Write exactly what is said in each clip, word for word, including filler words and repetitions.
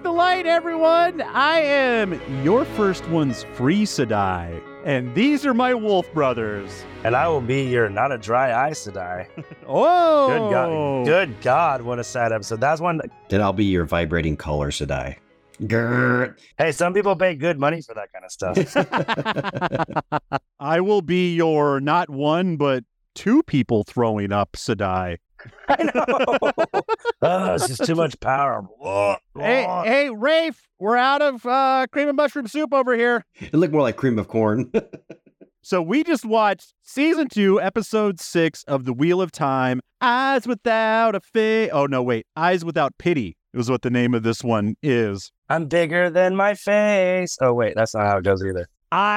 Check the light, everyone. I am your first one's free Sedai, and these are my wolf brothers. And I will be your not a dry eye Sedai. Oh, Good God. Good God, what a sad episode. That's one. Then I'll be your vibrating collar Sedai. Grrr. Hey, some people pay good money for that kind of stuff. I will be your not one, but two people throwing up Sedai. I know. Oh, it's just too much power. Hey, hey, Rafe, we're out of uh, cream and mushroom soup over here. It looked more like cream of corn. So we just watched season two, episode six of The Wheel of Time. Eyes Without a Face. Oh, no, wait. Eyes Without Pity is what the name of this one is. I'm bigger than my face. Oh, wait, that's not how it goes either.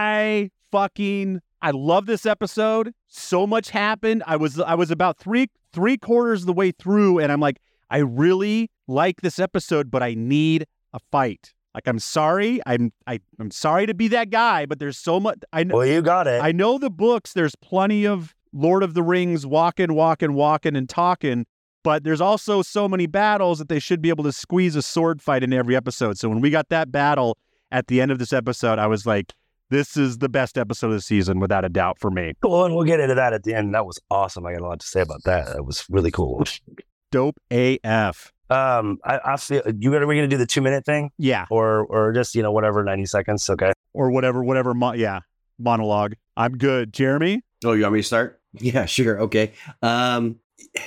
I fucking, I love this episode. So much happened. I was, I was about three, three quarters of the way through, and I'm like, I really like this episode, but I need a fight. Like, I'm sorry. I'm, I, I'm sorry to be that guy, but there's so much. I know. Well, you got it. I know the books. There's plenty of Lord of the Rings walking, walking, walking, and talking. But there's also so many battles that they should be able to squeeze a sword fight in every episode. So when we got that battle at the end of this episode, I was like, this is the best episode of the season, without a doubt, for me. Cool, and we'll get into that at the end. That was awesome. I got a lot to say about that. That was really cool. Dope A F. Um, I, I feel you gonna we're gonna do the two minute thing, Yeah. or or just you know whatever ninety seconds. Okay. Or whatever, whatever. Mo- yeah. Monologue. I'm good. Jeremy? Oh, you want me to start? Yeah, sure. Okay. Um,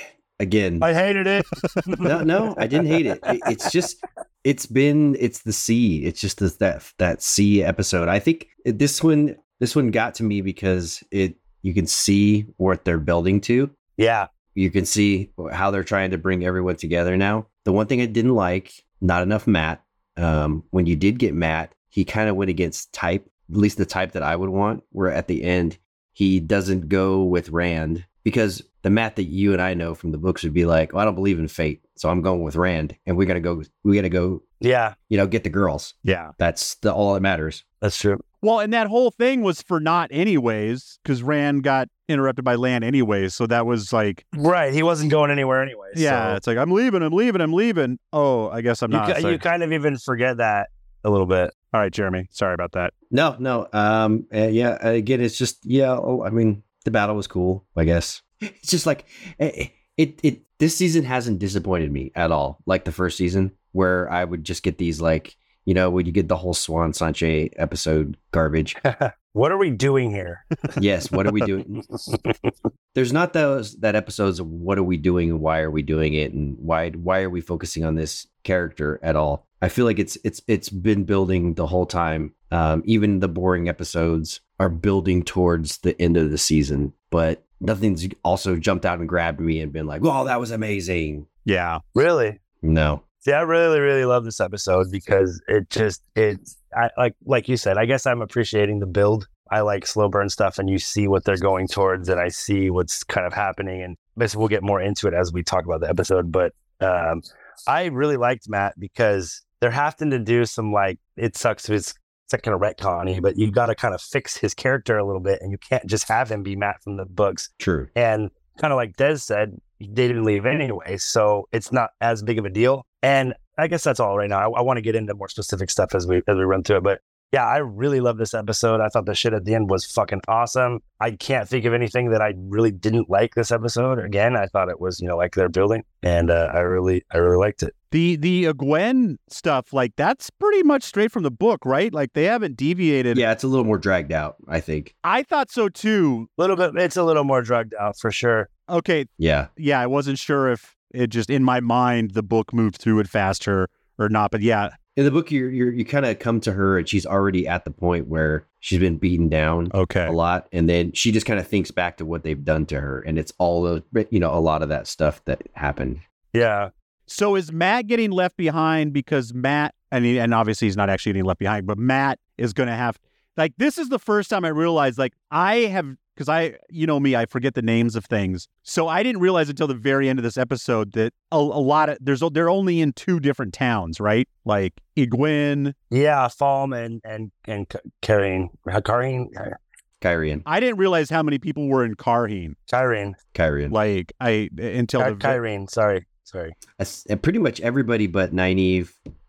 again, I hated it. no, no, I didn't hate it. it. It's just, it's been, it's the sea. It's just this, that that sea episode. I think this one, this one got to me because it, you can see what they're building to. Yeah. You can see how they're trying to bring everyone together now. The one thing I didn't like, not enough Matt. Um, when you did get Matt, he kind of went against type, at least the type that I would want, where at the end, he doesn't go with Rand, because the Matt that you and I know from the books would be like, well, I don't believe in fate, so I'm going with Rand, and we got to go, we got to go, Yeah. you know, get the girls. Yeah. That's the, all that matters. That's true. Well, and that whole thing was for naught anyways, because Rand got interrupted by Lan anyways. So that was like, Right. He wasn't going anywhere anyway. yeah, So it's like, I'm leaving, I'm leaving, I'm leaving. Oh, I guess I'm you, not. ki- It's like, you kind of even forget that a little bit. all right, Jeremy. Sorry about that. No, no. Um, uh, yeah, again, it's just, yeah, oh, I mean, the battle was cool, I guess. It's just like, it, it, it, this season hasn't disappointed me at all. Like the first season, where I would just get these, like, you know, when you get the whole Swan Sanche episode garbage. What are we doing here? Yes, what are we doing? There's not those that episodes of what are we doing and why are we doing it and why why are we focusing on this character at all? I feel like it's it's it's been building the whole time. Um, even the boring episodes are building towards the end of the season, but nothing's also jumped out and grabbed me and been like, "Wow, that was amazing." Yeah. Really? No. See, I really, really love this episode because it just, it's I, like, like you said, I guess I'm appreciating the build. I like slow burn stuff, and you see what they're going towards, and I see what's kind of happening. And basically, we'll get more into it as we talk about the episode. But um, I really liked Matt because they're having to do some, like, it sucks. It's, it's like kind of retconny, but you got to kind of fix his character a little bit, and you can't just have him be Matt from the books. True. And kind of like Des said, they didn't leave anyway, so it's not as big of a deal. And I guess that's all right now. I, I want to get into more specific stuff as we as we run through it. But yeah, I really love this episode. I thought the shit at the end was fucking awesome. I can't think of anything that I really didn't like this episode. Again, I thought it was, you know, like they're building, and uh, I really, I really liked it. The the Gwen stuff, like, that's pretty much straight from the book, right? Like, they haven't deviated. Yeah, it's a little more dragged out, I think. I thought so too. A little bit, it's a little more drugged out for sure. Okay. Yeah. Yeah, I wasn't sure if it just, in my mind, the book moved through it faster or not. But yeah. In the book, you're, you're, you kind of come to her and she's already at the point where she's been beaten down Okay. a lot. And then she just kind of thinks back to what they've done to her. And it's all those, you know, a lot of that stuff that happened. Yeah. So is Matt getting left behind because Matt, and, he, and obviously he's not actually getting left behind, but Matt is going to have, like, this is the first time I realized, like, I have, because I, you know me, I forget the names of things. So I didn't realize until the very end of this episode that a, a lot of, there's, they're only in two different towns, right? Like Ygwin. Yeah, Falm and, and, and Kareen. Kareen? Kyrian. I didn't realize how many people were in Karheen. Kyrene. Kyrian. Like, I, until Ky- the, Kyrene, sorry. Sorry. That's- and pretty much everybody but Nynaeve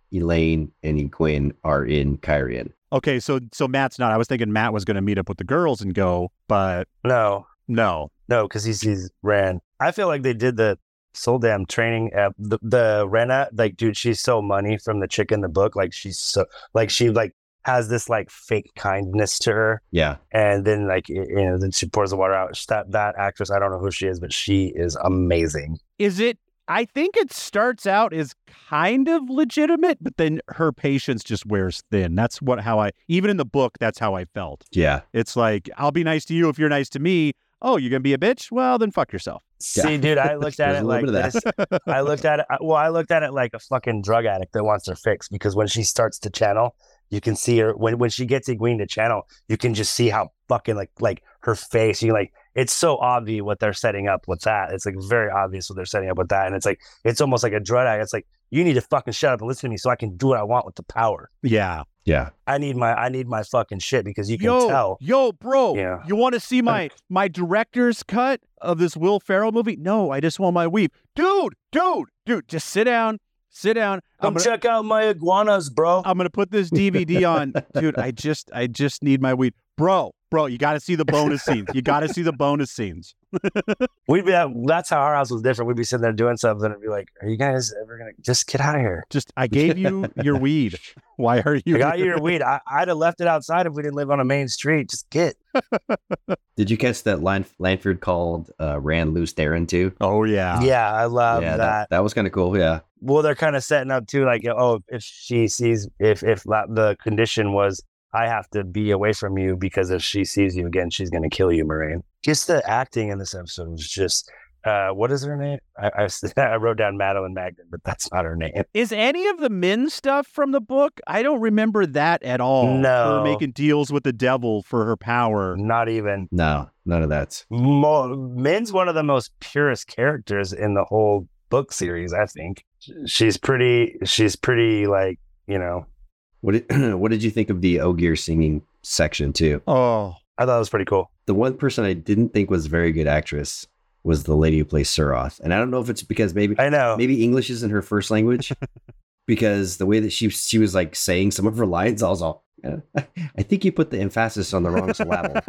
Elaine and Egwene are in Kyrian. Okay, so so Matt's not. I was thinking Matt was going to meet up with the girls and go, but No, no. no, because he sees Ran. I feel like they did the soul damn training app. The, the Rena, like, dude, she's so money from the chick in the book. Like, she's so, like, she, like, has this, like, fake kindness to her. Yeah. And then, like, you know, then she pours the water out. That, that actress, I don't know who she is, but she is amazing. Is it? I think it starts out as kind of legitimate, but then her patience just wears thin. That's what how I, even in the book, that's how I felt. Yeah. It's like, I'll be nice to you if you're nice to me. Oh, you're going to be a bitch? Well, then fuck yourself. See, dude, I looked at There's it a like little bit of this. I looked at it, well, I looked at it like a fucking drug addict that wants her fix, because when she starts to channel, you can see her, when, when she gets Egwene to channel, you can just see how fucking, like, like her face, you like, it's so obvious what they're setting up with that. It's like very obvious what they're setting up with that. And it's like, it's almost like a drug addict. It's like, you need to fucking shut up and listen to me so I can do what I want with the power. Yeah. Yeah. I need my, I need my fucking shit, because you can Yo, tell. yo, bro, Yeah. you want to see my my director's cut of this Will Ferrell movie? No, I just want my weave. Dude, dude, dude, just sit down, sit down. Come I'm gonna, check out my iguanas, bro. I'm gonna put this D V D on. Dude, I just I just need my weave. Bro, bro, you got to see the bonus scenes. You got to see the bonus scenes. We'd be, that's how our house was different. We'd be sitting there doing something and be like, are you guys ever going to just get out of here? Just, I gave you your weed. Why are you? I got you your weed. I, I'd have left it outside if we didn't live on a main street. Just get. Did you catch that Lan- Lanford called uh, Rand Loose Theron too? Oh, yeah. Yeah, I love yeah, that. that. That was kind of cool. Yeah. Well, they're kind of setting up too, like, oh, if she sees, if, if la- the condition was, I have to be away from you, because if she sees you again, she's going to kill you, Moraine. Just the acting in this episode was just, uh, what is her name? I, I, I wrote down Madeline Magnan, but that's not her name. Is any of the Min stuff from the book? I don't remember that at all. No. Her making deals with the devil for her power. Not even. No, none of that. Mo- Min's one of the most purest characters in the whole book series, I think. She's pretty, she's pretty, like, you know. What did What did you think of the Ogier singing section too? Oh, I thought it was pretty cool. The one person I didn't think was a very good actress was the lady who plays Suroth, and I don't know if it's because maybe I know. maybe English isn't her first language, because the way that she she was like saying some of her lines, I was all, uh, I think you put the emphasis on the wrong syllable.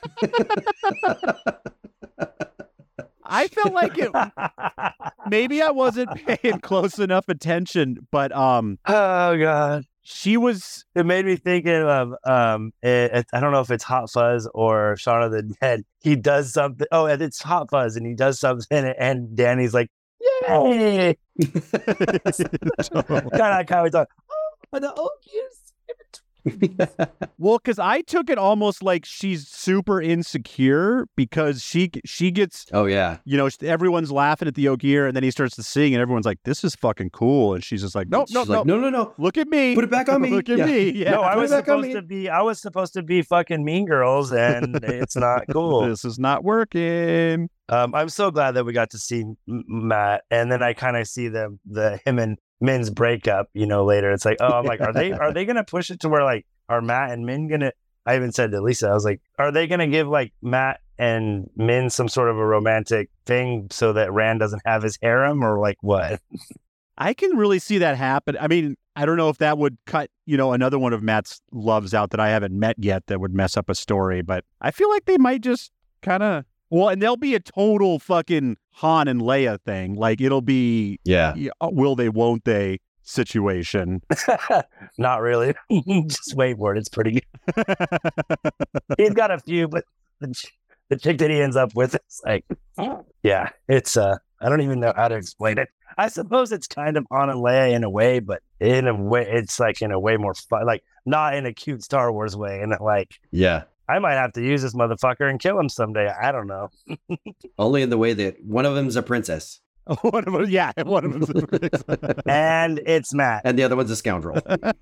I felt like it. Maybe I wasn't paying close enough attention, but um, Oh God. she was. It made me think of um. It, it, I don't know if it's Hot Fuzz or Shaun of the Dead. He does something. Oh, and it's Hot Fuzz, and he does something, and Danny's like, "Yay!" kind of kind of thought, "Oh, the Ogiers." Well, because I took it almost like she's super insecure because she she gets, Oh yeah, you know, everyone's laughing at the Ogier, and then he starts to sing, and everyone's like, "This is fucking cool," and she's just like, "Nope, She's nope, like, nope. no, no, no. Look at me. Put it back on me. Look at Yeah. me. Yeah. No, I Put was it back on supposed me. to be. I was supposed to be fucking Mean Girls, and it's not cool. This is not working." Um, I'm so glad that we got to see M- Matt, and then I kind of see the the him and Min's breakup. You know, later it's like, oh, I'm like, are they are they gonna push it to where like are Matt and Min gonna? I even said to Lisa, I was like, are they gonna give like Matt and Min some sort of a romantic thing so that Rand doesn't have his harem, or like what? I can really see that happen. I mean, I don't know if that would cut, you know, another one of Matt's loves out that I haven't met yet that would mess up a story, but I feel like they might just kind of, well, and there'll be a total fucking Han and Leia thing. Like it'll be, Yeah. yeah, will they, won't they situation. Not really. Just wait for it. It's pretty good. He's got a few, but the, ch- the chick that he ends up with, it's like, yeah, it's, uh, I don't even know how to explain it. I suppose it's kind of Han and Leia in a way, but in a way, it's like in a way more fun, like not in a cute Star Wars way. And like, Yeah. I might have to use this motherfucker and kill him someday. I don't know. Only in the way that one of them's a princess one of them, yeah, one of them. And it's Matt. and the other one's a scoundrel.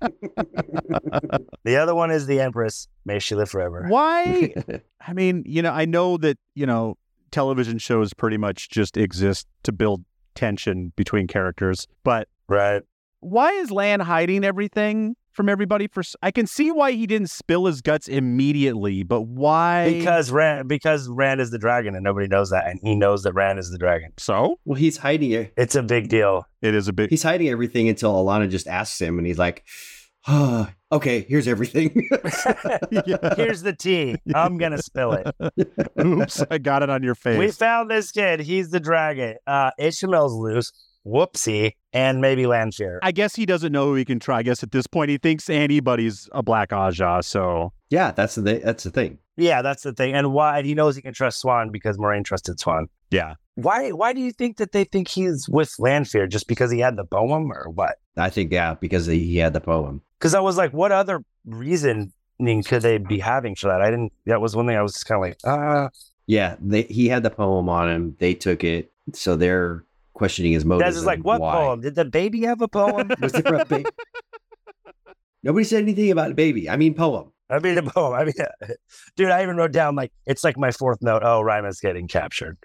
The other one is the Empress. May she live forever. Why? I mean, you know, I know that, you know, television shows pretty much just exist to build tension between characters, but Right. why is Lan hiding everything? from everybody? For I can see why he didn't spill his guts immediately, but why? Because Rand, because Rand is the dragon, and nobody knows that, and he knows that Rand is the dragon. So Well, he's hiding it. It's a big deal. it is a big. He's hiding everything until Alana just asks him, and he's like, oh, "Okay, here's everything." Yeah. Here's the tea. I'm gonna spill it. Oops, I got it on your face. We found this kid. He's the dragon. Uh, Ishmael's loose. Whoopsie. And maybe Lanfear. I guess he doesn't know who he can try. I guess at this point he thinks anybody's a Black Aja. So Yeah, that's the that's the thing. Yeah, that's the thing. And why he knows he can trust Swan because Moraine trusted Swan. yeah, Why? Why do you think that they think he's with Lanfear? Just because he had the poem, or what? I think yeah, because he had the poem. Because I was like, what other reasoning could they be having for that? I didn't. That was one thing I was just kind of like, ah. Yeah, they, he had the poem on him. They took it, so they're questioning his motives. That's just like, and what why. poem? Did the baby have a poem? Was it for a baby? Nobody said anything about a baby. I mean, poem. I mean, the poem. I mean, dude, I even wrote down like it's like my fourth note. Oh, Ryma's getting captured.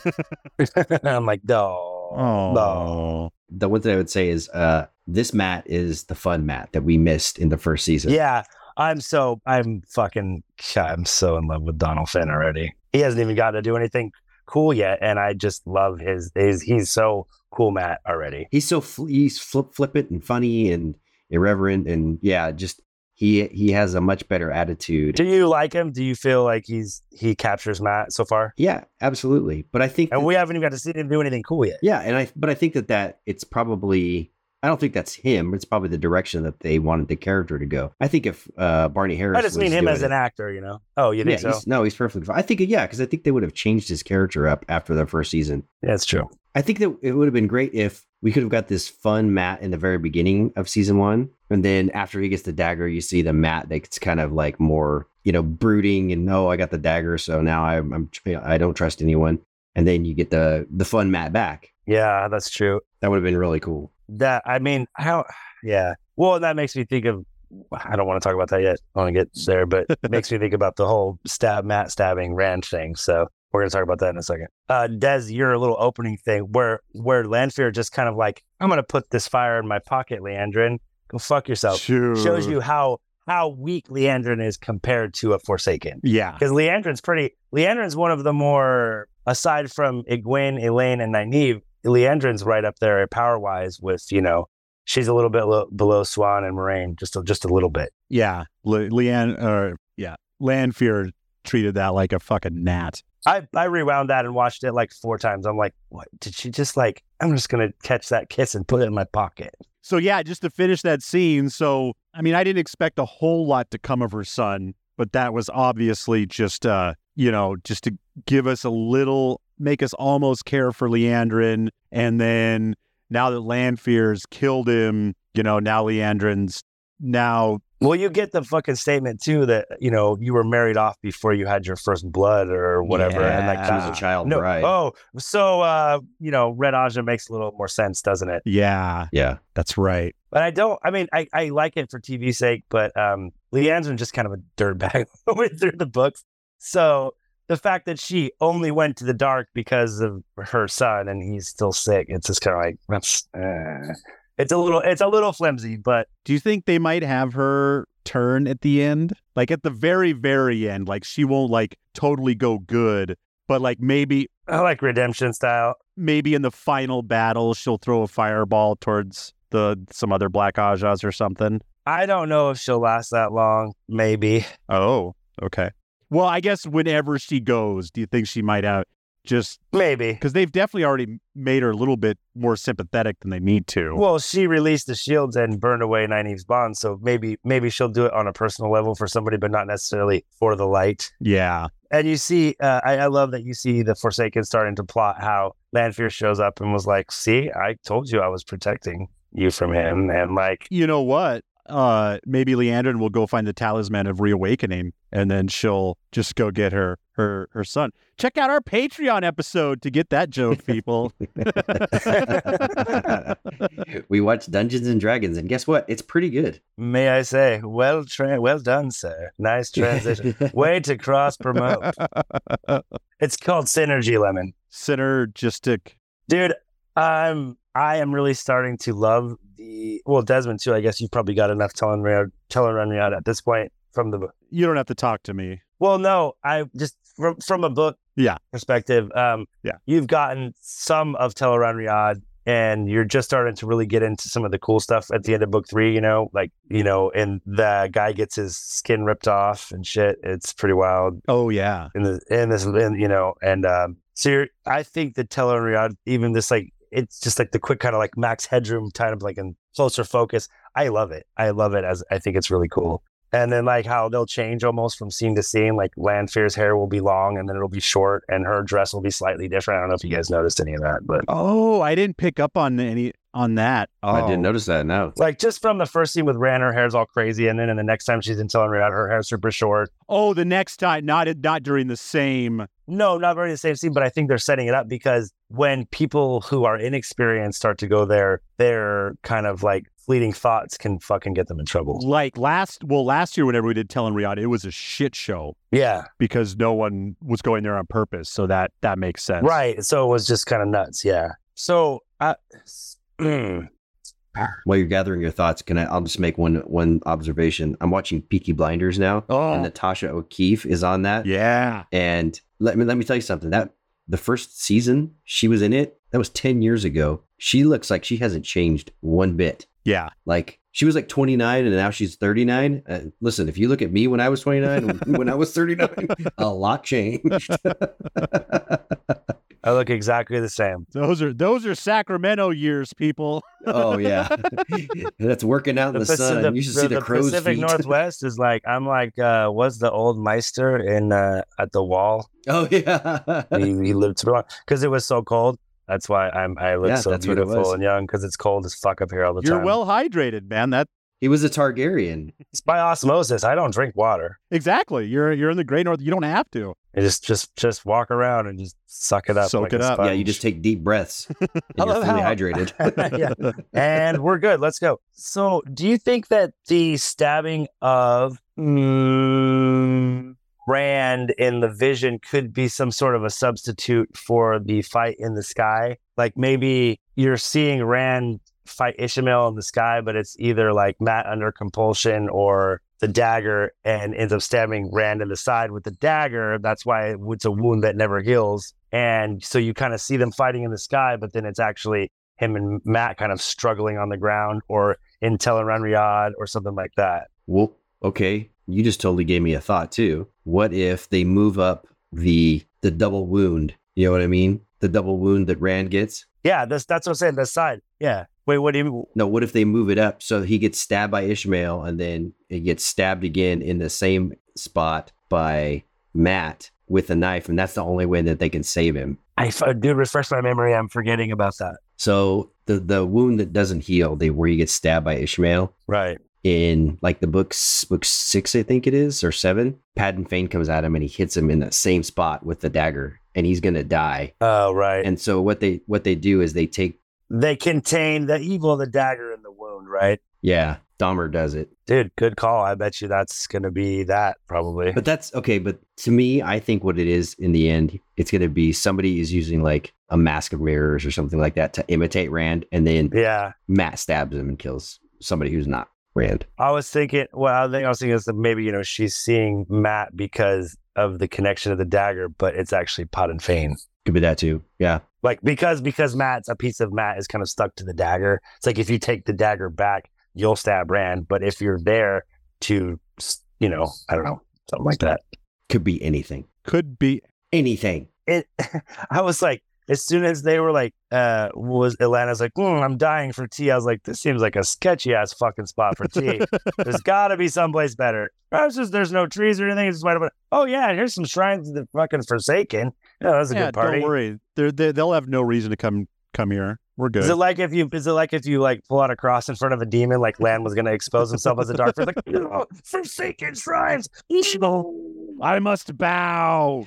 I'm like, no, oh, no. The one thing I would say is, uh, this Matt is the fun Matt that we missed in the first season. Yeah, I'm so I'm fucking I'm so in love with Donald Finn already. He hasn't even got to do anything cool yet, and I just love his. his he's so cool, Matt already. He's so fl- he's flip flippant and funny and irreverent, and yeah, just he he has a much better attitude. Do you like him? Do you feel like he's he captures Matt so far? Yeah, absolutely. But I think, And that- we haven't even got to see him do anything cool yet. yeah, and I but I think that that it's probably. I don't think that's him. It's probably the direction that they wanted the character to go. I think if uh, Barney Harris, I just was mean him doing as it- an actor, you know. Oh, you yeah, think so? he's, no, he's perfectly fine. I think yeah, because I think they would have changed his character up after the first season. Yeah, it's true. I think that it would have been great if we could have got this fun Matt in the very beginning of season one. And then after he gets the dagger, you see the Matt that's kind of like more, you know, brooding and no, I got the dagger. So now I'm, I'm I don't trust anyone. And then you get the the fun Matt back. Yeah, that's true. That would have been really cool. That I mean, how? Yeah. Well, that makes me think of. I don't want to talk about that yet. I want to get there, but it makes me think about the whole stab Matt stabbing Rand thing. So we're gonna talk about that in a second. Uh, Des, your little opening thing where where Lanfear just kind of like, I'm gonna put this fire in my pocket, Leandrin. Go fuck yourself. Sure. Shows you how how weak Leandrin is compared to a Forsaken. Yeah. Because Leandrin's pretty. Leandrin's one of the more, aside from Egwene, Elaine, and Nynaeve, Leandrin's right up there power wise with, you know, she's a little bit lo- below Swan and Moraine, just a, just a little bit. Yeah. Le- Leanne, or yeah, Lanfear treated that like a fucking gnat. I, I rewound that and watched it like four times. I'm like, what? Did she just like, I'm just going to catch that kiss and put it in my pocket. So yeah, just to finish that scene. So, I mean, I didn't expect a whole lot to come of her son, but that was obviously just, uh, you know, just to give us a little, make us almost care for Leandrin. And then now that Lanfear's killed him, you know, now Leandrin's now. Well, you get the fucking statement too that, you know, you were married off before you had your first blood or whatever. And like, She was Yeah. a child no, bride. oh, so, uh, you know, Red Aja makes a little more sense, doesn't it? Yeah, Yeah. that's right. But I don't, I mean, I, I like it for T V's sake, but um, Leandrin's just kind of a dirtbag went through the books. So the fact that she only went to the dark because of her son and he's still sick, it's just kind of like, that's, uh, it's a little, it's a little flimsy, but Do you think they might have her turn at the end? Like at the very, very end, like she won't like totally go good, but like maybe, I like redemption style. maybe in the final battle, she'll throw a fireball towards the some other Black Ajas or something. I don't know if she'll last that long. Maybe. Oh, okay. Well, I guess whenever she goes, do you think she might have just Maybe. because they've definitely already made her a little bit more sympathetic than they need to. Well, she released the shields and burned away Nynaeve's bond, so maybe maybe she'll do it on a personal level for somebody, but not necessarily for the light. Yeah. And you see, uh, I, I love that you see the Forsaken starting to plot how Lanfear shows up and was like, see, I told you I was protecting you from him. And like, You know what? Uh, maybe Leandrin will go find the talisman of reawakening, and then she'll just go get her her her son. Check out our Patreon episode to get that joke, people. We watched Dungeons and Dragons, and guess what? It's pretty good. may I say, well, tra- well done, sir. Nice transition. Way to cross promote. It's called Synergy Lemon. Synergistic. Dude, I'm I am really starting to love the the well, Desmond too. I guess you've probably got enough Tel'aran'rhiod, Tel'aran'rhiod at this point from the book. You don't have to talk to me. Well, no, I just from from a book Yeah. perspective. Um, Yeah. You've gotten some of Tel'aran'rhiod, and you're just starting to really get into some of the cool stuff at the end of book three. You know, like you know, and the guy gets his skin ripped off and shit. It's pretty wild. Oh yeah. In the in this, in, you know, and um, so you're, I think the Tel'aran'rhiod, even this like. It's just like the quick kind of like Max Headroom kind of like in closer focus. I love it. I love it as I think it's really cool. And then like how they'll change almost from scene to scene. Like Lanfear's hair will be long and then it'll be short and her dress will be slightly different. I don't know if you guys noticed any of that, but Oh, I didn't pick up on any on that. Oh. I didn't notice that. No. like just from the first scene with Ran, her hair's all crazy. And then in the next time she's in Tel'aran'rhiod, her hair's super short. Oh, the next time, not not during the same. No, not very the same scene, but I think they're setting it up because when people who are inexperienced start to go there, their kind of like fleeting thoughts can fucking get them in trouble. Like last, well, last year whenever we did Tel'aran'rhiod, it was a shit show Yeah, because no one was going there on purpose. So that that makes sense. right. So it was just kind of nuts. Yeah. So I. Mm. While you're gathering your thoughts, can I? I'll just make one one observation. I'm watching Peaky Blinders now, Oh, and Natasha O'Keefe is on that. yeah. And let me let me tell you something. That the first season she was in it, that was ten years ago. She looks like she hasn't changed one bit. Yeah. Like she was like twenty-nine and now she's thirty-nine. Uh, listen, if you look at me when I was twenty-nine, when I was thirty-nine, a lot changed. I look exactly the same. Those are those are Sacramento years, people. Oh yeah, that's working out in the, Paci- sun. the- you should the- see the, the crow's Pacific feet. Northwest is like I'm like uh was the old Meister in uh at the wall. Oh yeah, he, he lived too long because it was so cold. That's why I'm I look Yeah, so that's what it beautiful was. and young because it's cold as fuck up here all the You're time. well hydrated, man. That he was a Targaryen. It's by osmosis. I don't drink water. exactly. You're you're in the Great North. You don't have to. I just just just walk around and just suck it up. Soak like it a up. Yeah, sponge. you just take deep breaths and I you're love fully how- hydrated. Yeah. And we're good. Let's go. So, do you think that the stabbing of mm, Rand in the Vision could be some sort of a substitute for the fight in the sky? Like maybe you're seeing Rand fight Ishmael in the sky, but it's either like Matt under compulsion or the dagger and ends up stabbing Rand in the side with the dagger. That's why it's a wound that never heals. And so you kind of see them fighting in the sky, but then it's actually him and Matt kind of struggling on the ground or in Tel'aran'rhiod or something like that. Well, okay, you just totally gave me a thought too. What if they move up the the double wound? You know what I mean? The double wound that Rand gets. Yeah, that's that's what I'm saying. The side. Yeah. Wait, what do you mean? No, what if they move it up so he gets stabbed by Ishmael and then he gets stabbed again in the same spot by Matt with a knife, and that's the only way that they can save him. I f- do refresh my memory. I'm forgetting about that. So the the wound that doesn't heal, they where he gets stabbed by Ishmael Right. in like the books, book six, I think it is, or seven. Padden Fane comes at him and he hits him in the same spot with the dagger, and he's gonna die. Oh, right. And so what they what they do is they take They contain the evil, the dagger, and the wound, right? yeah, Dahmer does it. Dude, good call. I bet you that's going to be that probably. But that's okay. But to me, I think what it is in the end, it's going to be somebody is using like a mask of mirrors or something like that to imitate Rand, and then Yeah. Matt stabs him and kills somebody who's not Rand. I was thinking, well, I think I was thinking is that maybe, you know, she's seeing Matt because of the connection of the dagger, but it's actually Padden Fane. Could be that too. Yeah. Like because because Matt's a piece of Matt is kind of stuck to the dagger. It's like if you take the dagger back, you'll stab Rand. But if you're there to, you know, I don't know, something like that. Could be anything. Could be. Anything. It. I was like, as soon as they were like, uh, was Atlanta's like, mm, I'm dying for tea. I was like, this seems like a sketchy ass fucking spot for tea. There's got to be someplace better. Perhaps just there's no trees or anything. It's just wide open. Oh yeah, and here's some shrines of the fucking Forsaken. Yeah, that's a Yeah, good party. don't worry. They're, they they'll have no reason to come come here. We're good. Is it like if you is it like if you like pull out a cross in front of a demon, like Lan was gonna expose himself as a dark force, like no, Forsaken shrines. I must bow.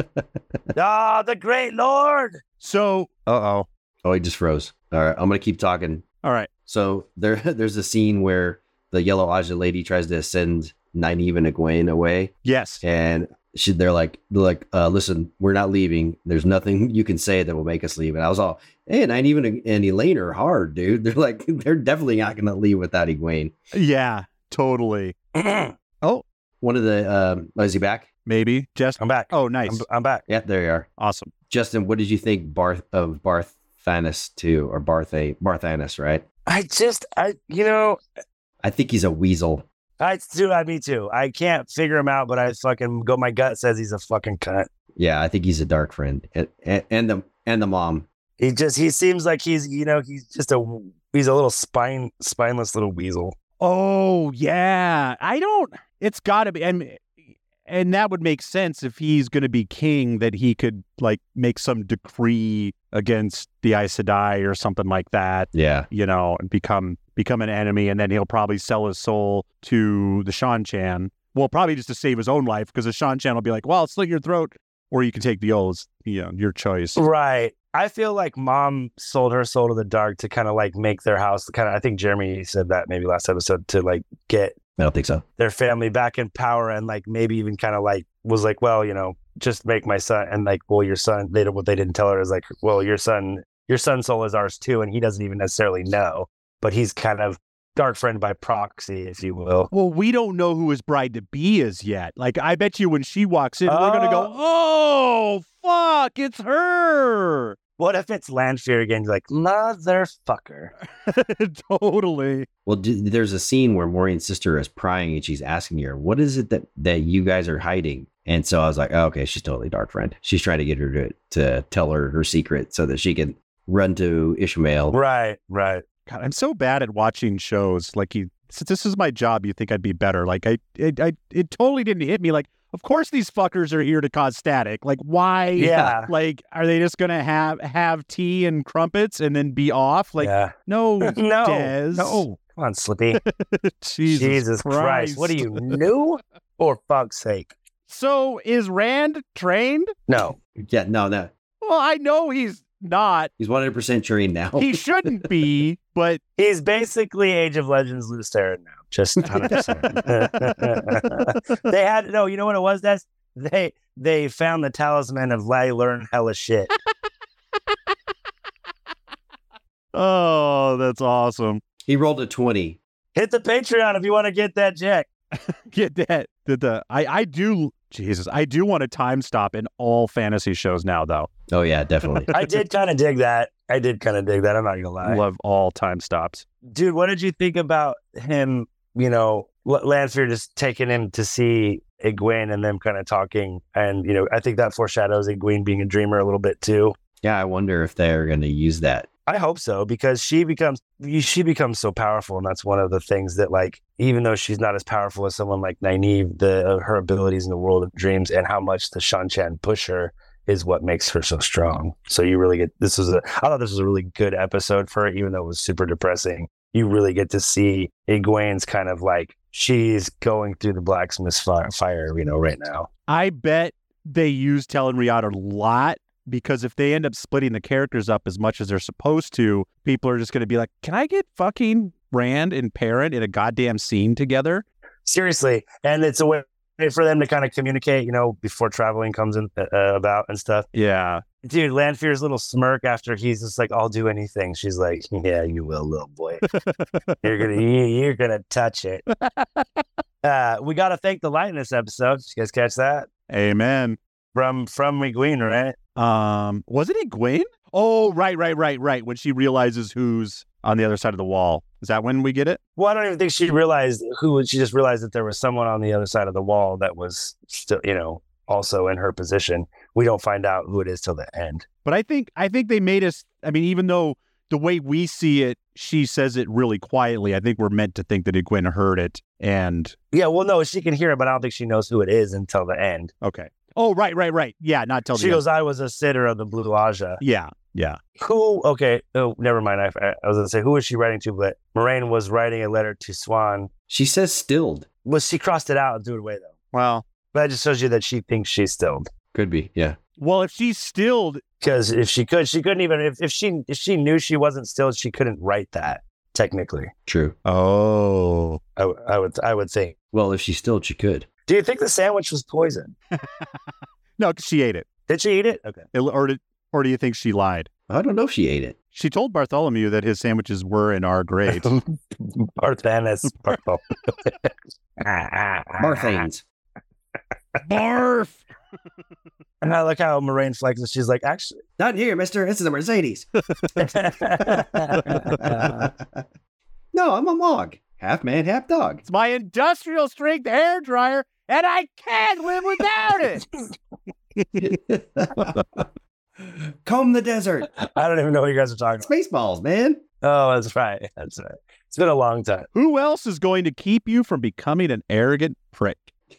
Ah, the great Lord. So, uh oh. Oh, he just froze. All right. I'm going to keep talking. All right. So there, there's a scene where the Yellow Aja lady tries to send Nynaeve and Egwene away. Yes. And she, they're like, they're like, uh, listen, we're not leaving. There's nothing you can say that will make us leave. And I was all, hey, and Nynaeve and Elaine are hard, dude. They're like, they're definitely not going to leave without Egwene. Yeah, totally. Oh, one of the, um, oh, is he back? Maybe. Just I'm back. Oh, nice. I'm, I'm back. Yeah, there you are. Awesome. Justin, what did you think Barth of Barth Thanos two or Bartha Barthanis, right? I just, I, you know, I think he's a weasel. I do. I me too. I can't figure him out, but I fucking go. My gut says he's a fucking cunt. Yeah, I think he's a dark friend, and, and, and the and the mom. He just he seems like he's you know he's just a he's a little spine spineless little weasel. Oh yeah, I don't. It's got to be, and and that would make sense if he's going to be king, that he could like make some decree against the Aes Sedai or something like that. Yeah, you know, and become become an enemy, and then he'll probably sell his soul to the Shan-Chan. Well, probably just to save his own life, because the Shan-Chan will be like, "Well, slit your throat, or you can take the oaths. You know, your choice." Right. I feel like Mom sold her soul to the dark to kind of like make their house kind of. I think Jeremy said that maybe last episode to like get. I don't think so. Their family back in power, and like maybe even kind of like was like, well, you know, just make my son, and like, well, your son. They what they didn't tell her is like, well, your son, your son's soul is ours too, and he doesn't even necessarily know, but he's kind of dark friend by proxy, if you will. Well, we don't know who his bride to be is yet. Like, I bet you when she walks in, Oh. we're gonna go, "Oh, fuck, it's her." What if it's Lanfear again? He's like, motherfucker. Totally. Well, d- there's a scene where Maureen's sister is prying, and she's asking her, "What is it that that you guys are hiding?" And so I was like, oh, "Okay, she's totally dark friend. She's trying to get her to to tell her her secret so that she can run to Ishmael." Right, right. God, I'm so bad at watching shows. Like, you, since this is my job, you think I'd be better. Like, I, it, I, it totally didn't hit me. Like, of course these fuckers are here to cause static. Like, why? Yeah. Like, are they just gonna have have tea and crumpets and then be off? Like, yeah. no, no, Des. no. Come on, Slippy. Jesus, Jesus Christ. Christ. What are you, new? For fuck's sake. So is Rand trained? No. Yeah, no, no, Well, I know he's not. he's one hundred percent trained now. He shouldn't be, but He's basically Age of Legends Luce Theron now. Just one hundred percent. They had, no, you know what it was, Des? They, they found the talisman of Lai learn hella shit. oh, that's awesome. He rolled a twenty. Hit the Patreon if you want to get that check. Get that. The, the I I do. Jesus, I do want a time stop in all fantasy shows now, though. Oh yeah, definitely. I did kind of dig that. I did kind of dig that. I'm not going to lie. Love all time stops. Dude, what did you think about him, you know, L- Lanfear just taking him to see Egwene and them kind of talking? And, you know, I think that foreshadows Egwene being a dreamer a little bit too. Yeah, I wonder if they're going to use that. I hope so, because she becomes she becomes so powerful, and that's one of the things that, like, even though she's not as powerful as someone like Nynaeve, the uh, her abilities in the world of dreams and how much the Shan-Chan push her is what makes her so strong. So you really get this was a I thought this was a really good episode for it, even though it was super depressing. You really get to see Egwene's kind of like she's going through the blacksmith's fire, fire you know, right now. I bet they use Tel'Aran'rhiod a lot, because if they end up splitting the characters up as much as they're supposed to, people are just going to be like, "Can I get fucking Rand and Perrin in a goddamn scene together?" Seriously, and it's a way for them to kind of communicate, you know, before traveling comes in uh, about and stuff. Yeah. Dude, Lanfear's little smirk after he's just like, "I'll do anything." She's like, "Yeah, you will, little boy. You're gonna, you, you're gonna touch it." Uh, we got to thank the light in this episode. Did you guys catch that? Amen. From from Egwene, right? Um, was it Egwene? Oh, right, right, right, right. When she realizes who's on the other side of the wall. Is that when we get it? Well, I don't even think she realized who. She just realized that there was someone on the other side of the wall that was still, you know, also in her position. We don't find out who it is till the end. But I think I think they made us. I mean, even though the way we see it, she says it really quietly. I think we're meant to think that Egwene heard it. And Yeah, well, no, she can hear it, but I don't think she knows who it is until the end. okay. Oh, right, right, right. Yeah, not till She the goes, "I was a sitter of the Blue Aja." Yeah, yeah. Who? Okay, oh, never mind. I, I was going to say who was she writing to, but Moraine was writing a letter to Swan. She says stilled. Was she crossed it out and threw it away though? Well, But that just shows you that she thinks she's stilled. Could be, yeah. well, if she's stilled, Because if she could, she couldn't even. If, if she if she knew she wasn't stilled, she couldn't write that. technically. True. Oh. I, w- I would I would think. Well, if she stilled, she could. Do you think the sandwich was poison? No, 'cause she ate it. Did she eat it? Okay. It- Or, did, or do you think she lied? I don't know if she ate it. She told Bartholomew that his sandwiches were and are great. Barthanes. Barthol. Barthanes. Barf! And I like how Moraine flexes. She's like, actually. Not here, mister. This is a Mercedes. No, I'm a Mog. Half man, half dog. It's my industrial strength hair dryer, and I can't live without it. Comb the desert. I don't even know what you guys are talking about. Spaceballs, man. Oh, that's right. That's right. It's been a long time. Who else is going to keep you from becoming an arrogant prick?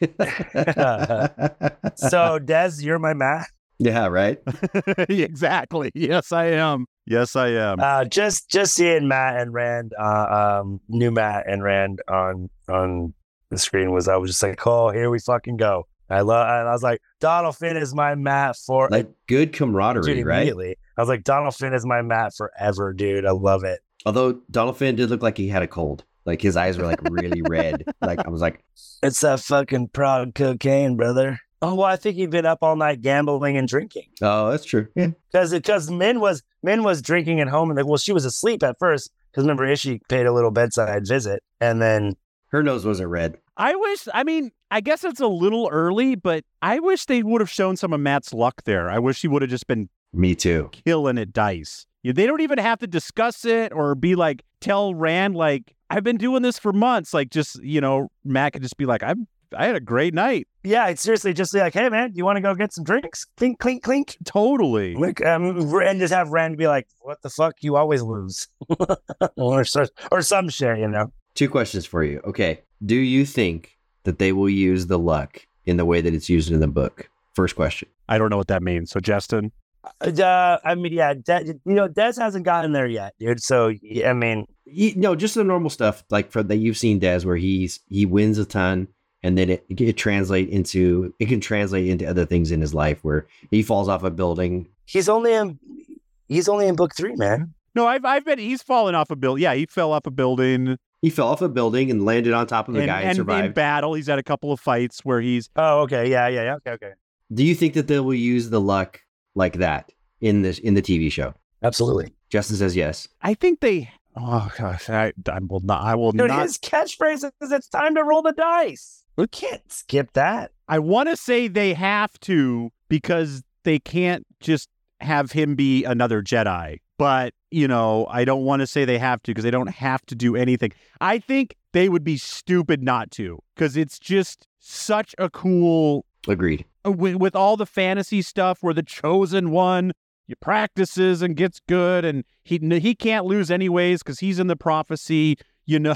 So, Des, you're my Matt. Yeah, right. Exactly. Yes, I am. Yes, I am. Uh, just just seeing Matt and Rand, uh, um, new Matt and Rand on on the screen was I was just like, oh, here we fucking go. I love. And I was like, Donald Finn is my Matt for Like good camaraderie, dude, right? immediately. I was like, Donald Finn is my Matt forever, dude. I love it. Although Donald Finn did look like he had a cold. Like his eyes were like really red. Like I was like, It's that fucking Prague cocaine, brother. Oh, well, I think he'd been up all night gambling and drinking. oh, that's true. Yeah. Because because Min was Min was drinking at home and like, well, she was asleep at first because remember Ishii paid a little bedside visit and then Her nose wasn't red. I wish, I mean, I guess it's a little early, but I wish they would have shown some of Matt's luck there. I wish he would have just been Me too. killing at dice. Yeah, they don't even have to discuss it or be like, tell Rand, like, I've been doing this for months. Like, just, you know, Matt could just be like, I'm, I had a great night. yeah, it's seriously just like, hey man, you want to go get some drinks? Clink, clink, clink. Totally. Like, um, and just have Rand be like, what the fuck? You always lose, or so- or some shit, you know. Two questions for you. Okay. Do you think that they will use the luck in the way that it's used in the book? First question. I don't know what that means. So, Justin, Uh, I mean, yeah, De- you know, Des hasn't gotten there yet, dude. So, yeah, I mean, You, no, just the normal stuff like for that you've seen Des, where he's he wins a ton, and then it, it translate into it can translate into other things in his life where he falls off a building. he's only in he's only in book three, man. no, I've I've been. He's fallen off a building. Yeah, he fell off a building He fell off a building and landed on top of the and, guy and, and in survived. battle. He's had a couple of fights where he's. Oh, okay, yeah, yeah, yeah, okay, okay, Do you think that they will use the luck like that in this in the T V show? absolutely. Justin says yes. I think they. Oh gosh, I, I will not. I will Dude, not. his catchphrase is "It's time to roll the dice." We can't skip that. I want to say they have to because they can't just have him be another Jedi. But, you know, I don't want to say they have to because they don't have to do anything. I think they would be stupid not to because it's just such a cool, Agreed. with, with all the fantasy stuff where the chosen one he practices and gets good and he he can't lose anyways because he's in the prophecy, you know.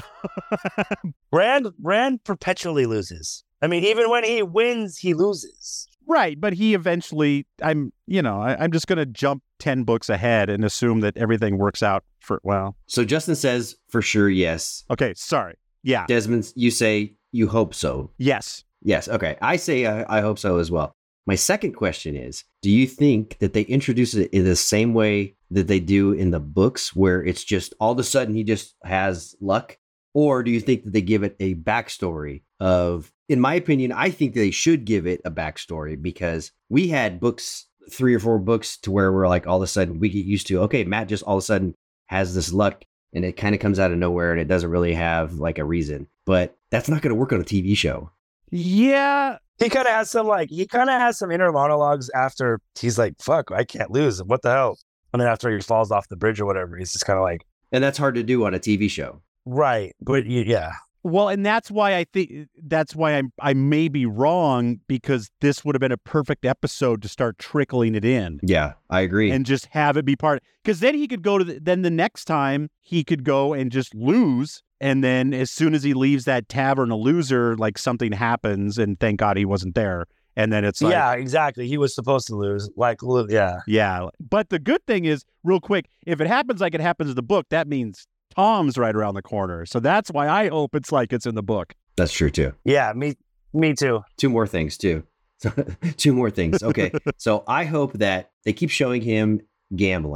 Rand Rand perpetually loses. I mean, even when he wins, he loses. Right, but he eventually, I'm, you know, I, I'm just going to jump ten books ahead and assume that everything works out for, well, So Justin says for sure yes. okay, sorry. Yeah, Desmond, you say you hope so. yes. Yes. Okay. I say I, I hope so as well. My second question is, do you think that they introduce it in the same way that they do in the books where it's just all of a sudden he just has luck? Or do you think that they give it a backstory of, in my opinion, I think they should give it a backstory because we had books, three or four books to where we're like, all of a sudden we get used to, okay, Matt just all of a sudden has this luck and it kind of comes out of nowhere and it doesn't really have like a reason, but that's not going to work on a T V show. Yeah, He kind of has some like he kind of has some inner monologues after he's like, "Fuck, I can't lose. What the hell?" And then after he falls off the bridge or whatever, he's just kind of like, And that's hard to do on a T V show. "Right." But y- yeah, well, and that's why I think, that's why I'm, I may be wrong because this would have been a perfect episode to start trickling it in. Yeah, I agree. And just have it be part, because then he could go to the, then the next time he could go and just lose. And then as soon as he leaves that tavern a loser, like something happens and thank God he wasn't there. And then it's like, yeah, exactly. He was supposed to lose. Like, lo- yeah, yeah. But the good thing is, real quick, if it happens like it happens in the book, that means Tom's right around the corner. So that's why I hope it's like it's in the book. That's true too. yeah. Me, me too. Two more things too. Two more things. Okay. So I hope that they keep showing him gambling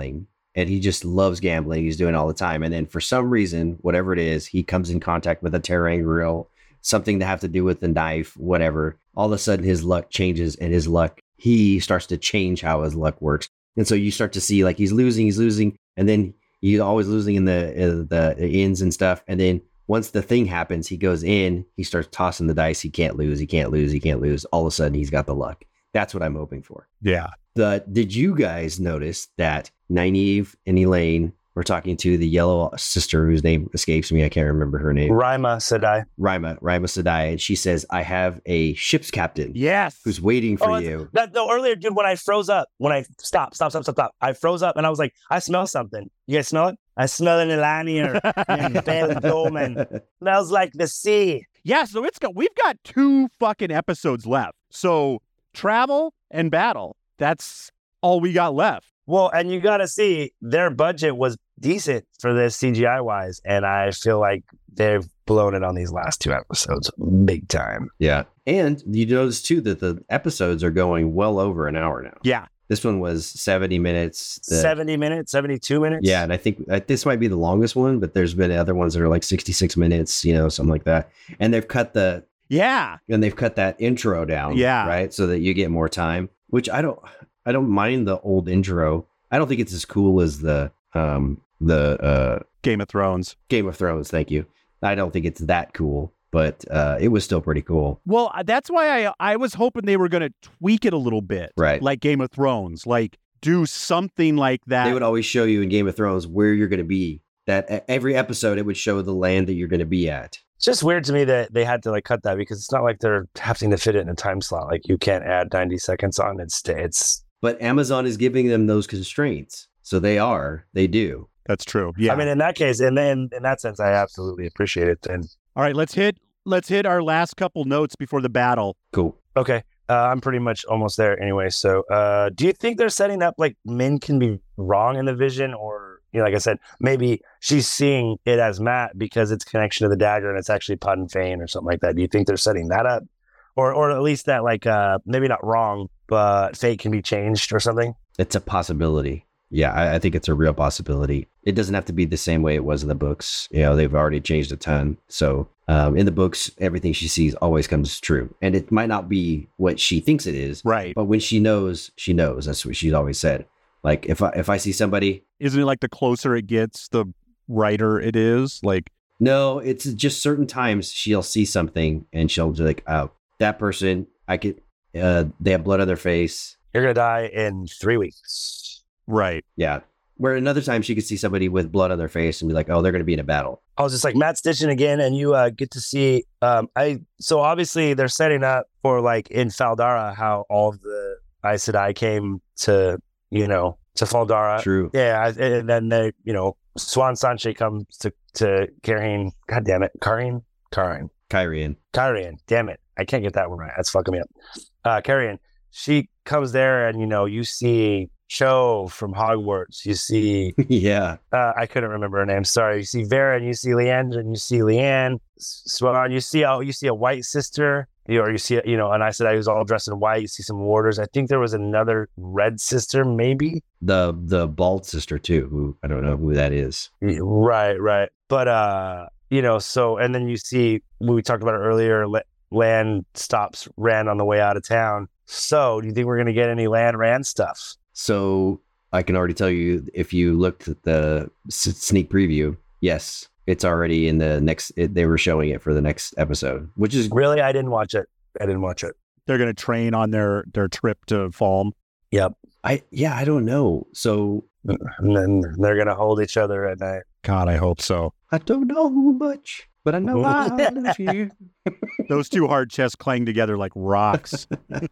and he just loves gambling. He's doing it all the time. And then for some reason, whatever it is, he comes in contact with a Terran grill, something to have to do with the knife, whatever. All of a sudden his luck changes, and his luck, he starts to change how his luck works. And so you start to see like he's losing, he's losing, and then he's always losing in the uh, the ins and stuff. And then once the thing happens, he goes in, he starts tossing the dice. He can't lose, he can't lose, he can't lose. All of a sudden he's got the luck. That's what I'm hoping for. Yeah. The, did you guys notice that Nynaeve and Elaine were talking to the yellow sister whose name escapes me? I can't remember her name. Rima Sedai. Rima, Rima Sedai. And she says, I have a ship's captain Yes. who's waiting for Oh, you. That no earlier, dude. When I froze up, when I stop, stop, stop, stop, stop, I froze up and I was like, I smell something. You guys smell it? I smell an Elanier and Belgium, and smells like the sea. Yeah, so it's got we've got two fucking episodes left. So travel and battle. That's all we got left. Well, and you got to see their budget was decent for this C G I wise, and I feel like they've blown it on these last two episodes big time. Yeah. And you notice too that the episodes are going well over an hour now. Yeah. This one was seventy minutes. The, seventy minutes, seventy-two minutes. Yeah. And I think uh, this might be the longest one, but there's been other ones that are like sixty-six minutes, you know, something like that. And they've cut the, Yeah. and they've cut that intro down. Yeah. Right. So that you get more time, which I don't, I don't mind the old intro. I don't think it's as cool as the, um, the, uh, Game of Thrones. Game of Thrones. Thank you. I don't think it's that cool, but, uh, it was still pretty cool. Well, that's why I I was hoping they were going to tweak it a little bit. Right. Like Game of Thrones. Like do something like that. They would always show you in Game of Thrones where you're going to be. That e- every episode, it would show the land that you're going to be at. It's just weird to me that they had to like cut that because it's not like they're having to fit it in a time slot. Like you can't add ninety seconds on. It's it's. But Amazon is giving them those constraints, so they are. They do. That's true. Yeah. I mean, in that case, and then in that sense, I absolutely appreciate it. And All right, let's hit let's hit our last couple notes before the battle. Cool. okay, uh, I'm pretty much almost there anyway. So, uh, do you think they're setting up like Min can be wrong in the vision, or you know, like I said, maybe she's seeing it as Matt because it's connection to the dagger and it's actually Pun Fane or something like that? Do you think they're setting that up, or or at least that like uh, maybe not wrong, but fate can be changed or something? It's a possibility. Yeah, I, I think it's a real possibility. It doesn't have to be the same way it was in the books. You know, they've already changed a ton. So um, in the books, everything she sees always comes true. And it might not be what she thinks it is. Right. But when she knows, she knows. That's what she's always said. Like if I if I see somebody, Isn't it like the closer it gets, the brighter it is? Like no, it's just certain times she'll see something and she'll be like, oh, that person, I could, uh, they have blood on their face. You're gonna die in three weeks. right. Yeah. Where another time she could see somebody with blood on their face and be like, oh, they're going to be in a battle. I was just like Matt Stitching again, and you uh, get to see. Um, I so obviously they're setting up for like in Faldara how all of the Aes Sedai came to you know to Faldara. True. Yeah, I- and then they you know Swan Sanche comes to to Karine. God damn it, Karine, Karine, Kyrian. Kyrian. Damn it, I can't get that one right. That's fucking me up. Uh, Kyrian. She comes there, and you know you see Cho from Hogwarts. You see. Yeah. Uh, I couldn't remember her name. Sorry. You see Vera, and you see Leanne, and you see Leanne. Swan. You see, oh, you see a white sister, you know, or you see, you know, and I said I was all dressed in white. You see some warders. I think there was another red sister, maybe. The the bald sister too, who I don't know who that is. Right, right. But uh, you know, so and then you see when we talked about it earlier. Le- Lan stops Rand on the way out of town. So, do you think we're gonna get any Lan Rand stuff? So I can already tell you, if you looked at the s- sneak preview, yes, it's already in the next. It, they were showing it for the next episode, which is Really, I didn't watch it. I didn't watch it. They're going to train on their their trip to Falm. Yep. I yeah I don't know. So And then they're gonna hold each other at night. God, I hope so. I don't know much, but I know I love you. Those two hard chests clang together like rocks.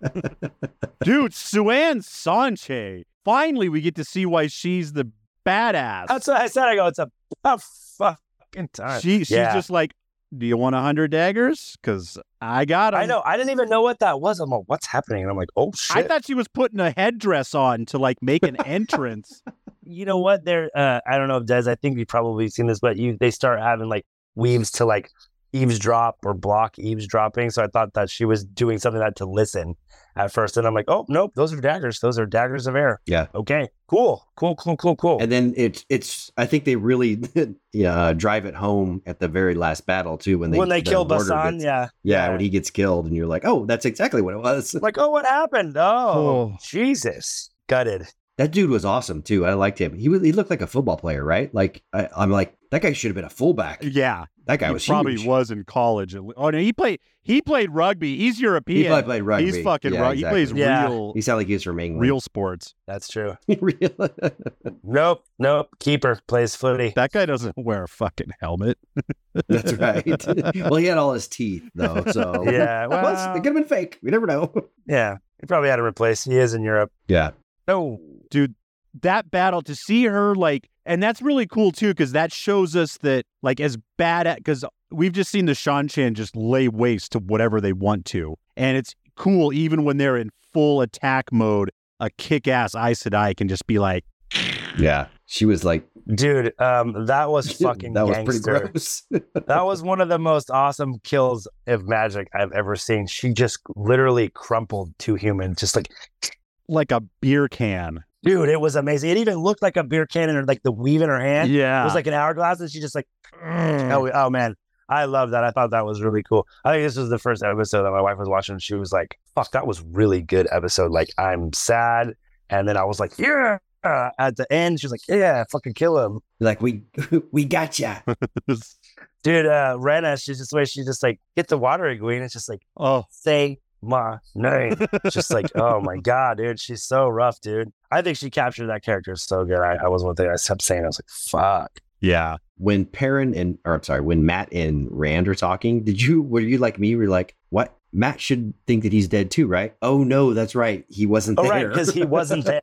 Dude, Swan Sanche. Finally, we get to see why she's the badass. That's what I said. I go, it's a, a fucking time. she she's Yeah. just like, do you want a hundred daggers? Because I got 'em. I know. I didn't even know what that was. I'm like, what's happening? And I'm like, oh shit. I thought she was putting a headdress on to like make an entrance. you know what? They're uh, I don't know if Des, I think you've probably seen this, but you they start having like weaves to like eavesdrop or block eavesdropping. So I thought that she was doing something that to listen at first. And I'm like, oh, nope, those are daggers. Those are daggers of air. Yeah. Okay, cool, cool, cool, cool, cool. And then it's, it's, I think they really yeah, uh, drive it home at the very last battle too. When they, when they the kill warder Basan, gets- yeah. yeah. When he gets killed and you're like, oh, that's exactly what it was. Like, oh, what happened? Oh, Oh. Jesus. Gutted. That dude was awesome too. I liked him. He was, he looked like a football player, right? Like I, I'm like, that guy should have been a fullback. Yeah, That guy he was probably huge. was in college. Oh no, he played. He played rugby. He's European. He probably played rugby. He's fucking. Yeah, ru- exactly. He plays Yeah. real, He sounded like he was from England. real sports. That's true. Real. Nope, nope. Keeper plays footy. That guy doesn't wear a fucking helmet. That's right. Well, he had all his teeth though, so Yeah, Well, well, it could have been fake. We never know. yeah. He probably had to replace. He is in Europe. Yeah. No. Dude, that battle, to see her like, and that's really cool too, because that shows us that like as bad at, because we've just seen the Shan-Chan just lay waste to whatever they want to, and it's cool even when they're in full attack mode. A kick-ass Aes Sedai can just be like, Yeah. She was like, Dude, um, that was fucking that was gangster. pretty gross. That was one of the most awesome kills of magic I've ever seen. She just literally crumpled two humans, just like, like a beer can. dude, it was amazing. It even looked like a beer can and like the weave in her hand. Yeah. It was like an hourglass, and she just like, oh, oh man, I love that. I thought that was really cool. I think this was the first episode that my wife was watching. And she was like, "Fuck, that was really good episode." Like, I'm sad, and then I was like, "Yeah." At the end, she was like, "Yeah, fucking kill him." Like, we we got ya. Dude, uh, Rena, she's just the way she just like get the water, Egwene. It's just like, oh, say my name. It's just like, oh my god, dude, she's so rough, dude. I think she captured that character so good. I, I was one thing I kept saying. I was like, fuck. yeah. When Perrin and, or I'm sorry, when Matt and Rand are talking, did you, were you like me? Were you like, what? Matt should think that he's dead too, right? Oh no, that's right. He wasn't Oh, there. right, 'cause he wasn't there.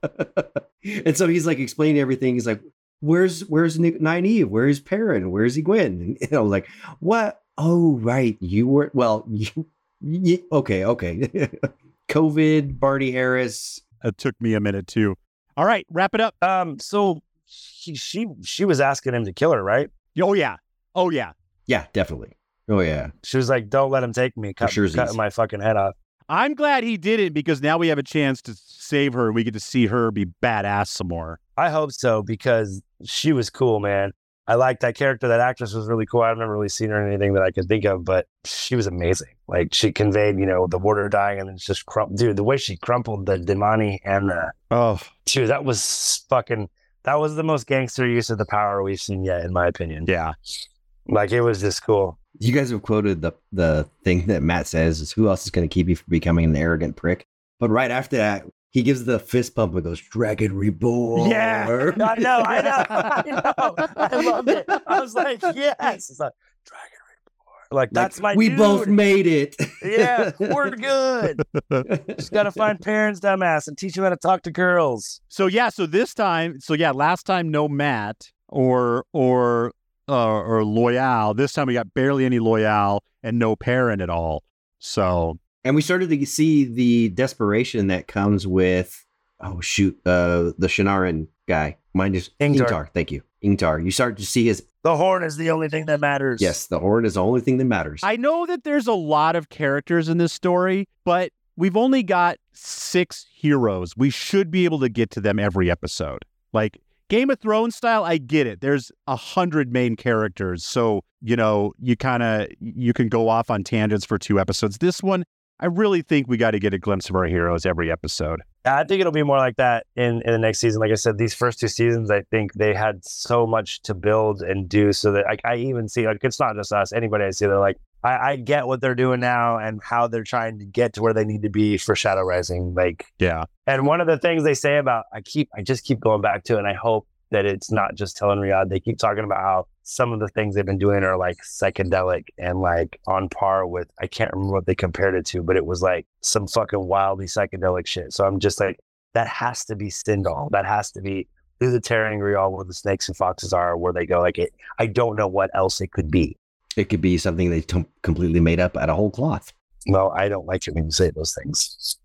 And so he's like explaining everything. He's like, where's, where's Ni- Nynaeve? Where's Perrin? Where's Egwene? And I was like, what? Oh, right. You were, well, you, you okay, okay. COVID, Barney Harris. It took me a minute too. All right, wrap it up. Um, so she she she was asking him to kill her, right? Oh yeah. Oh yeah. Yeah, definitely. Oh yeah. She was like, "Don't let him take me. Cut, sure cut he's- my fucking head off." I'm glad he did it because now we have a chance to save her and we get to see her be badass some more. I hope so because she was cool, man. I liked that character. That actress was really cool. I've never really seen her in anything that I could think of, but she was amazing. Like she conveyed, you know, the warder dying and then it's just crump. Dude, the way she crumpled the Demani and the Oh, dude, that was fucking. That was the most gangster use of the power we've seen yet, in my opinion. yeah. Like it was just cool. You guys have quoted the the thing that Matt says is, who else is going to keep you from becoming an arrogant prick? But right after that, he gives the fist pump and goes, Dragon Reborn. Yeah, I know, I know, I know. I loved it. I was like, yes. It's like, Dragon Reborn. Like, that's my We dude. both made it. Yeah, we're good. Just got to find parents, dumbass, and teach him how to talk to girls. So yeah, so this time, so yeah, last time no Matt or or uh, or Loyal. This time we got barely any Loyal and no Perrin at all. So And we started to see the desperation that comes with, oh, shoot, uh, the Shannara guy. Mine is Ingtar. Ingtar. Thank you. Ingtar. You start to see his, The horn is the only thing that matters. yes, the horn is the only thing that matters. I know that there's a lot of characters in this story, but we've only got six heroes. We should be able to get to them every episode. Like Game of Thrones style, I get it. There's a hundred main characters. So, you know, you kind of, you can go off on tangents for two episodes. This one, I really think we got to get a glimpse of our heroes every episode. I think it'll be more like that in, in the next season. Like I said, these first two seasons, I think they had so much to build and do so that like, I even see, like, it's not just us, anybody I see, they're like, I, I get what they're doing now and how they're trying to get to where they need to be for Shadow Rising. Like, Yeah. and one of the things they say about, I keep, I just keep going back to, and I hope that it's not just telling Riyadh. They keep talking about how some of the things they've been doing are like psychedelic and like on par with, I can't remember what they compared it to, but it was like some fucking wildly psychedelic shit. So I'm just like, that has to be Stendhal. That has to be through the Tearing Real where the snakes and foxes are, where they go like it. I don't know what else it could be. It could be something they t- completely made up out of whole cloth. Well, I don't like it when you say those things.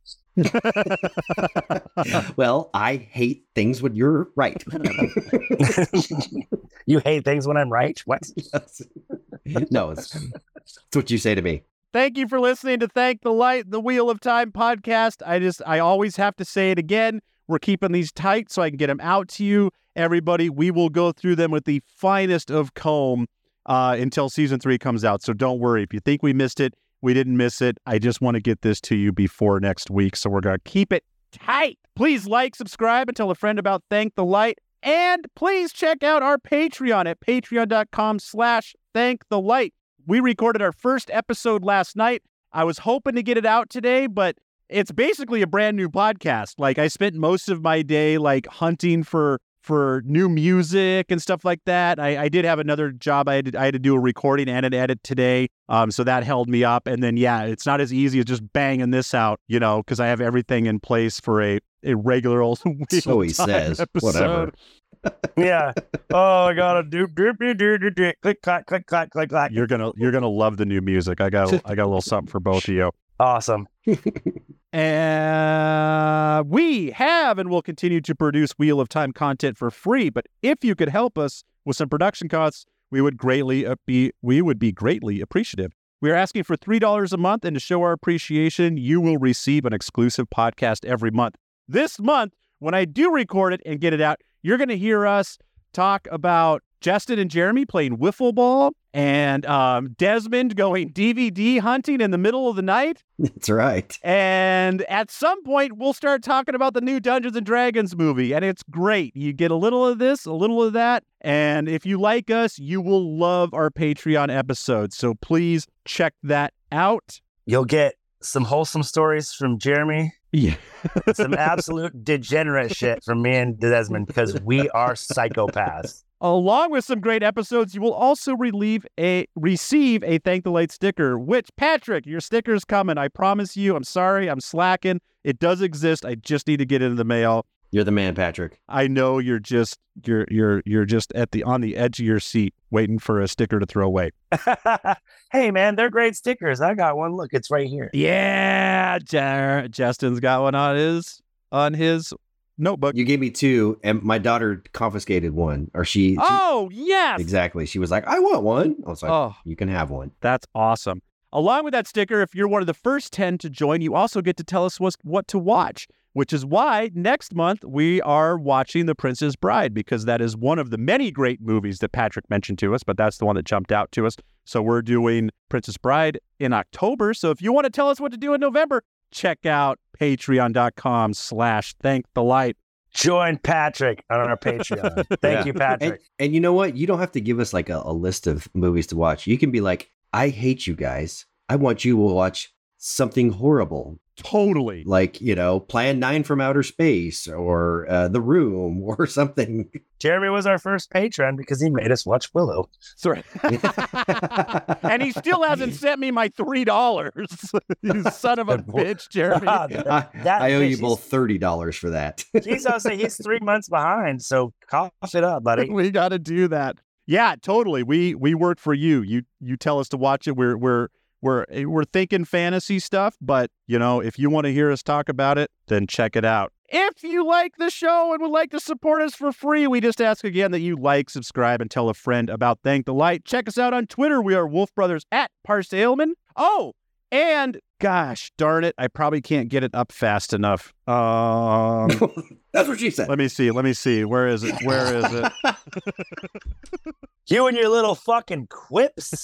Well, I hate things when you're right. You hate things when I'm right? What? No, it's That's what you say to me. Thank you for listening to Thank the Light, the Wheel of Time podcast. I just, I always have to say it again. We're keeping these tight so I can get them out to you. Everybody, we will go through them with the finest of comb uh, until season three comes out. So don't worry. If you think we missed it, we didn't miss it. I just want to get this to you before next week. So we're going to keep it tight. Please like, subscribe, and tell a friend about Thank the Light. And please check out our Patreon at patreon.com slash thank the light. We recorded our first episode last night. I was hoping to get it out today, but it's basically a brand new podcast. Like, I spent most of my day like hunting for for new music and stuff like that. I, I did have another job. I had, to, I had to do a recording and an edit today. Um, so that held me up. And then, yeah, it's not as easy as just banging this out, you know, because I have everything in place for a, a regular old So he says, episode. whatever. Yeah. Oh, I gotta do do do do do do click clack click clack click clack. You're gonna you're gonna love the new music. I got I got a little something for both of you. Awesome. And we have and will continue to produce Wheel of Time content for free. But if you could help us with some production costs, we would greatly uh, be we would be greatly appreciative. We are asking for three dollars a month, and to show our appreciation, you will receive an exclusive podcast every month. This month, when I do record it and get it out, you're going to hear us talk about Justin and Jeremy playing wiffle ball and um, Desmond going D V D hunting in the middle of the night. That's right. And at some point, we'll start talking about the new Dungeons and Dragons movie, and it's great. You get a little of this, a little of that, and if you like us, you will love our Patreon episodes. So please check that out. You'll get some wholesome stories from Jeremy. Yeah. Some absolute degenerate shit from me and Desmond because we are psychopaths. Along with some great episodes, you will also relieve a receive a Thank the Light sticker, which, Patrick, your sticker's coming. I promise you. I'm sorry. I'm slacking. It does exist. I just need to get it in the mail. You're the man, Patrick. I know you're just you're you're you're just at the on the edge of your seat waiting for a sticker to throw away. Hey man, they're great stickers. I got one. Look, it's right here. Yeah, Jar- Justin's got one on his on his notebook. You gave me two, and my daughter confiscated one. Or she, she Oh, yes. exactly. She was like, I want one. I was like, Oh, you can have one. that's awesome. Along with that sticker, if you're one of the first ten to join, you also get to tell us what, what to watch, which is why next month we are watching The Princess Bride, because that is one of the many great movies that Patrick mentioned to us, but that's the one that jumped out to us. So we're doing Princess Bride in October. So if you want to tell us what to do in November, check out patreon.com slash thank the light. Join Patrick on our Patreon. Thank Yeah. you, Patrick. And, and you know what? You don't have to give us like a, a list of movies to watch. You can be like, I hate you guys. I want you to watch something horrible. Totally. Like, you know, Plan nine from Outer Space or uh, The Room or something. Jeremy was our first patron because he made us watch Willow. Sorry. And he still hasn't sent me my three dollars. You son of a bitch, Jeremy. I, That I owe you bitch, both thirty dollars for that. He's also he's three months behind, so cough it up, buddy. We got to do that. Yeah, totally. We we work for you. You you tell us to watch it. We're we're we're we're thinking fantasy stuff, but you know, if you want to hear us talk about it, then check it out. If you like the show and would like to support us for free, we just ask again that you like, subscribe, and tell a friend about Thank the Light. Check us out on Twitter. We are Wolf Brothers at Parsailman. Oh, and gosh darn it, I probably can't get it up fast enough. Um, That's what she said. let me see. Let me see. Where is it? Where is it? You and your little fucking quips.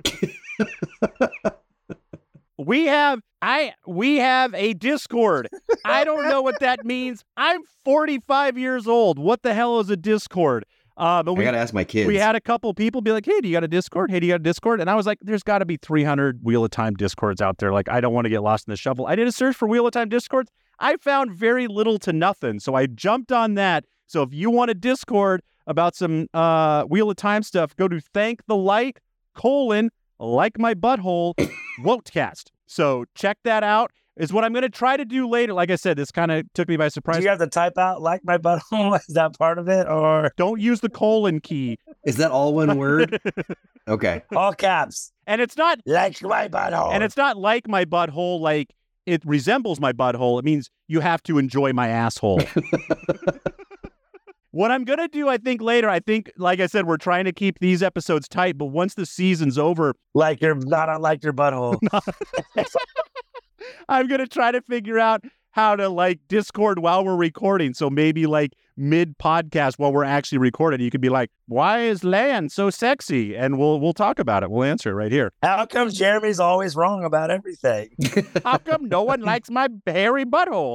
We have I we have a Discord. I don't know what that means. I'm forty-five years old. What the hell is a Discord? Uh, but we I gotta ask my kids. we had a couple people be like, "Hey, do you got a Discord? Hey, do you got a Discord?" And I was like, "There's got to be three hundred Wheel of Time Discords out there. Like, I don't want to get lost in the shuffle." I did a search for Wheel of Time Discords. I found very little to nothing, so I jumped on that. So if you want a Discord about some uh, Wheel of Time stuff, go to Thank the Light colon like my butthole Wotecast. So check that out. Is what I'm going to try to do later. Like I said, this kind of took me by surprise. Do you have to type out like my butthole? Is that part of it? Or Don't use the colon key. Is that all one word? Okay. all caps? And it's not Like my butthole. and it's not like my butthole, like it resembles my butthole. It means you have to enjoy my asshole. What I'm going to do, I think later, I think, like I said, we're trying to keep these episodes tight, but once the season's over, Like your, not unlike your butthole. I'm going to try to figure out how to like Discord while we're recording. So maybe like mid podcast while we're actually recording, you could be like, why is Lan so sexy? And we'll, we'll talk about it. We'll answer it right here. How come Jeremy's always wrong about everything? How come no one likes my hairy butthole?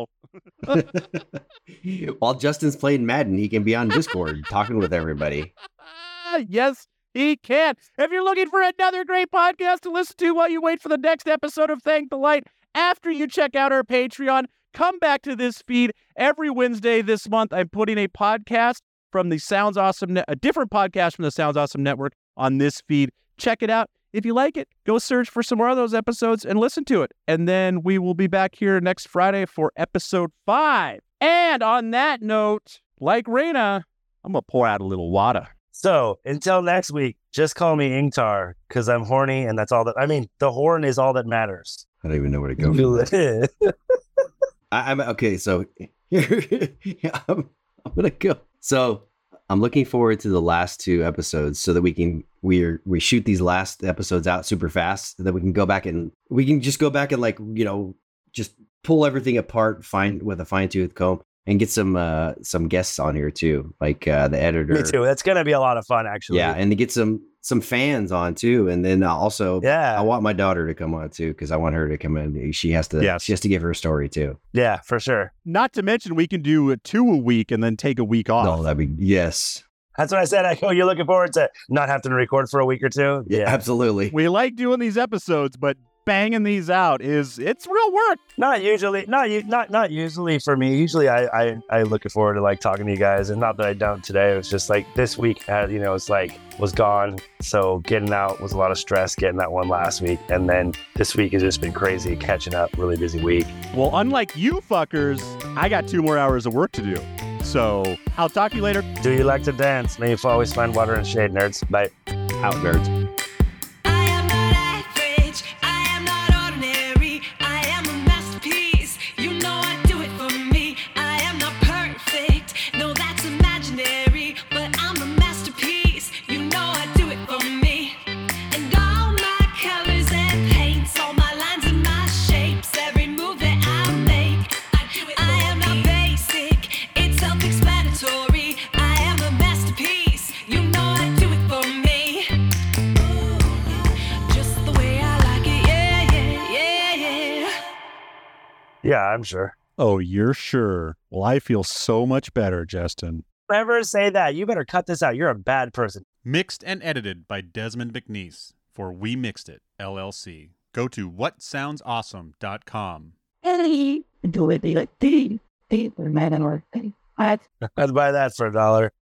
While Justin's playing Madden, he can be on Discord talking with everybody. Yes, he can. If you're looking for another great podcast to listen to while you wait for the next episode of Thank the Light, after you check out our Patreon, come back to this feed every Wednesday this month. I'm putting a podcast from the Sounds Awesome, ne- a different podcast from the Sounds Awesome Network on this feed. Check it out. If you like it, go search for some more of those episodes and listen to it. And then we will be back here next Friday for episode five. And on that note, like Raina, I'm going to pour out a little water. So until next week, just call me Ingtar because I'm horny and that's all that, I mean, the horn is all that matters. I don't even know where to go. from I, I'm okay. So yeah, I'm, I'm gonna go. So I'm looking forward to the last two episodes so that we can we we shoot these last episodes out super fast so that we can go back and we can just go back and like you know just pull everything apart, find with a fine tooth comb, and get some uh, some guests on here too, like uh, the editor. Me too. That's gonna be a lot of fun, actually. Yeah, and to get some some fans on too, and then also yeah, I want my daughter to come on too because I want her to come in. She has to. Yes. She has to give her story too. Yeah, for sure. Not to mention we can do two a week and then take a week off. No, that'd be yes. That's what I said. I go, you're looking forward to not having to record for a week or two. Yeah, absolutely. We like doing these episodes, but banging these out is it's real work. Not usually, not u- not not usually for me. Usually, I I I looking forward to like talking to you guys, and not that I don't today. It was just like this week, uh, you know, it's like was gone. So getting out was a lot of stress. Getting that one last week, and then this week has just been crazy, catching up. Really busy week. Well, unlike you fuckers, I got two more hours of work to do. So I'll talk to you later. Do you like to dance? May you always find water and shade, nerds. Bye. Out, nerds. Yeah, I'm sure. Oh, you're sure? Well, I feel so much better, Justin. Never say that. You better cut this out. You're a bad person. Mixed and edited by Desmond McNeese for We Mixed It, L L C. Go to what sounds awesome dot com. I'd buy that for a dollar.